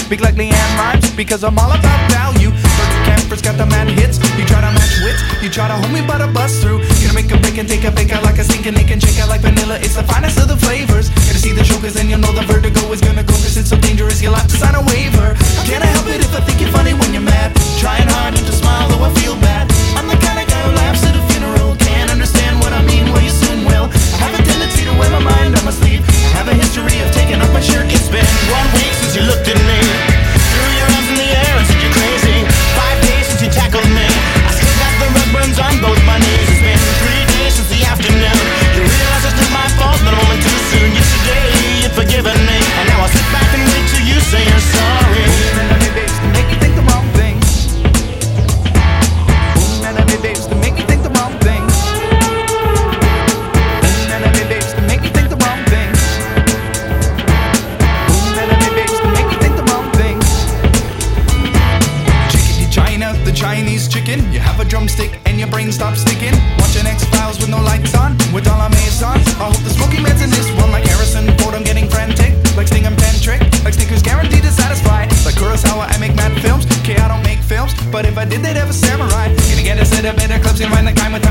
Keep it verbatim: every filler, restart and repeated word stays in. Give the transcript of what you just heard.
Speak like Leanne Rhymes, because I'm all about value. Burger campers got the mad hits. You try to match wits, you try to hold me but I bust through. Gonna make a break and take a bake out like a stinking Nick and shake out like vanilla. It's the finest of the flavors. Gonna see the show cause then you'll know the vertigo is gonna go. Cause it's so dangerous you'll have to sign a waiver. Can I help it if I think you're funny when you're mad? Trying hard not to smile though I feel bad. I'm the kind of guy who laughs at a funeral. Can't understand what I mean, well you soon will. I have a tendency to wear my mind on my sleeve. I have a history of taking off my shirt. It's been one week since you looked at me. Threw your arms in the air and said you're crazy. Five days since you tackled me. I still got the rug burns on both my knees. It's been three days since the afternoon. You realize it's not my fault, but a moment too soon. Yesterday you'd forgiven me, and now I'll sit back and wait till you say you're sorry. To make you think the wrong thing. Enemy days to make you think the wrong thing. Enemy days to make you think the wrong thing. Enemy days to make you think the wrong thing. Chickadee China, the Chinese chicken. You have a drumstick and your brain stops sticking. Watching X-Files with no lights on, with all our mates on. I hope the smoky man's in this one like Harrison Ford. I'm getting frantic, like Sting and Pentrick, like Snickers guaranteed to satisfy. Like Kurosawa, I make mad films. Okay, I don't make films, but if I did, they'd have a samurai. Gonna get a set of better clips and find the kind with